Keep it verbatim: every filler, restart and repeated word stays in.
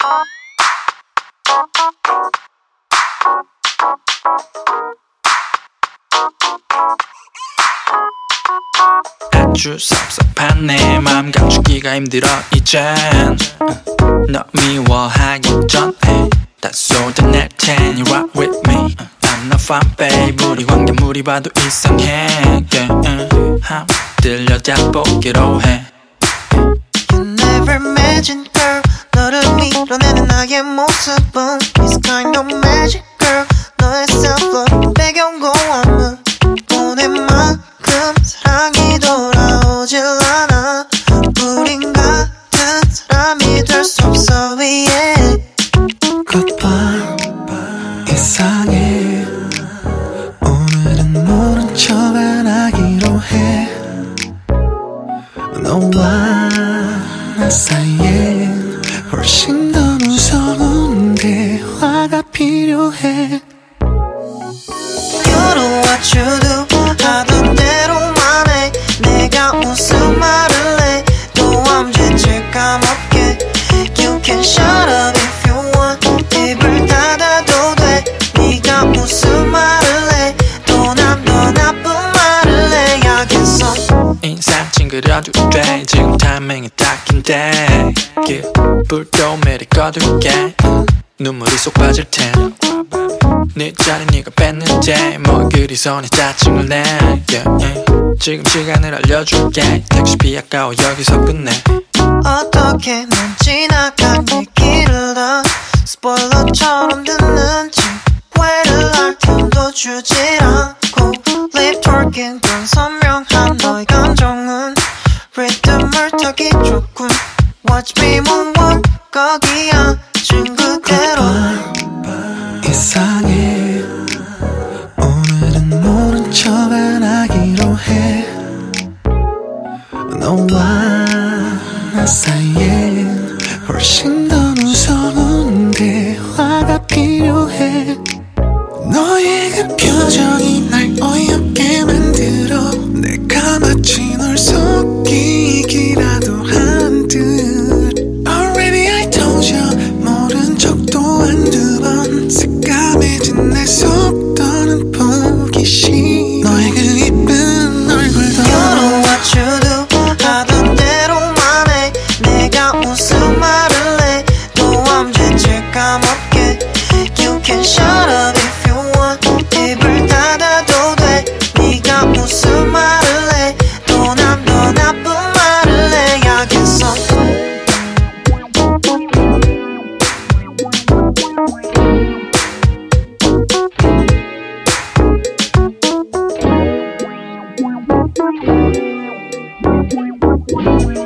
아주 섭섭한 내 맘 감추기가 힘들어 이젠 너 미워하기 전에 다 쏟아낼 테니 rock with me. I'm not fun babe. 우리 관계 무리 봐도 이상해. yeah. uh, 들여다보기로 해. You never imagined girl 너를 밀어내는 나의 모습은 It's kind of magic girl 너의 self-love 배경공원은 보낸 만큼 사랑이 돌아오질 않아 우린 같은 사람이 될 수 없어 yeah. Goodbye 이상해 오늘은 모른 척 안 하기로 해 너와 나 사이에 훨씬 더 무서운 대화가 필요해 You know what you do 하던 대로만 해 내가 무슨 말을 해 또 엄지칠 까먹게 You can shut up if you want 입을 닫아도 돼 네가 무슨 말을 해 또 난 더 나쁜 말을 해야겠어 인상 찡그려도 돼 지금 타이밍이 딱인데 불도 매일 꺼둘게 눈물이 쏙 빠질 텐 네 자리 네가 뺐는데 뭐 그리 손에 짜증을 내 yeah, yeah. 지금 시간을 알려줄게 택시비 아까워 여기서 끝내 어떻게 넌 지나간 얘기를 다 스포일러처럼 듣는지 왜를 할 틈도 주지 않고 Lip talking 건 선명한 너의 감정은 리듬을 타기 좋군 Watch me moonwalk 거기 앉은 그대로 이상해 오늘은 모른 척 안 하기로 해 너와 나 사이에 훨씬 더 무서운 대화가 필요해 너의 그 표정이 날 어이없게 만들어 내가 마치 널 속이기라도 한 듯 Already I told you 모른 척도 한두 번 새까매진 내 속도는 보기 싫어 너의 그 이쁜 얼굴도 You know what you do 하던 대로만 해 내가 무슨 말을 해 또 엄지칠 까먹게 You can shut up if you want 입을 닫아도 돼 네가 무슨 말을 해 또 난 더 나쁜 말을 해야겠어 We'll be right back.